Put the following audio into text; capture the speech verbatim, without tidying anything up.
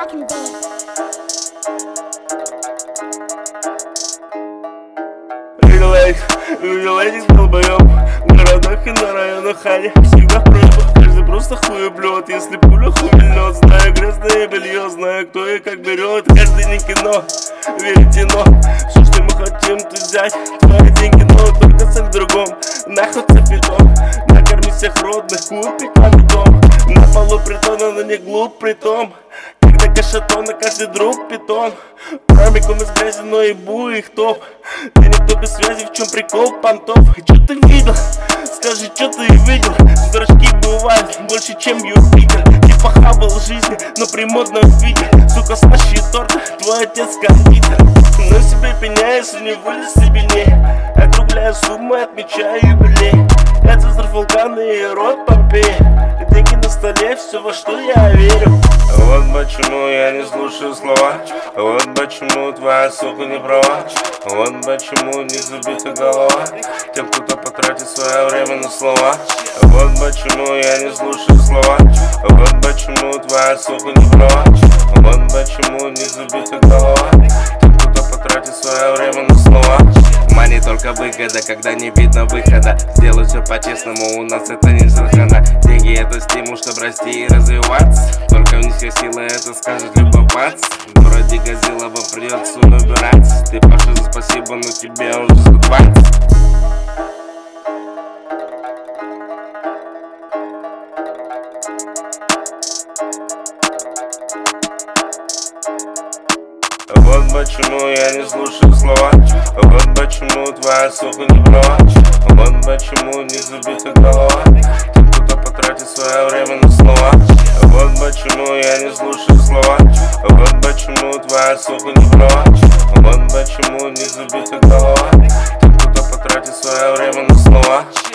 fucking dead. Видел этих, видел этих долбоёб в городах и на районах, они всегда в просьбах. Каждый просто хуеблёт, если пуля хуйнёт. Знаю грязное белье, знаю кто и как берет. Каждый не кино, веретено. Все, что мы хотим, ты взять твои деньги, но только цель в другом. Нахуй цепитон, накорми всех родных, купи каждый дом. На полу притона, но не глуп притом. Когда кашатон, на каждый друг питон. Промиком из грязи, но ебу их топ. Ты никто без связи, в чем прикол, понтов? Чё ты видел? Скажи, чё ты видел? Дурачки бывают больше, чем Юпитер. Типа хавал жизни, но при модном виде. Сука, смащи торт, твой отец кондитер. Но себе пеняюсь, у него ли сильнее. Округляю суммы, отмечаю юбилей. Это взрыв вулкана и рот Помпеи. Деньги на столе, все, во что я верю. Вот почему я не слушаю слова. Вот почему твоя сука не права. Вот почему не забита голова тем, кто потратит свое время на слова. Вот почему я не слушаю слова. Вот почему твоя сука не права. Вот почему не забита голова тем, кто потратит свое время на слова. Мани только выгода, когда не видно выхода. Сделай все по-честному, у нас это не зеркало. Деньги это стимул, чтобы расти и развиваться. Только в низкой силы это скажет любой пац. В городе Газилова придется набирать. Ты Паша за спасибо, но тебе уже за двадцать. Вот почему я не слушаю слова. Вот почему твоя сука не права. Вот почему не забита голова тем, кто потратит свое время на слова. Вот почему я не слушаю слова. Вот почему твоя сука не права. Вот почему не забита голова тем, кто потратит свое время на слова.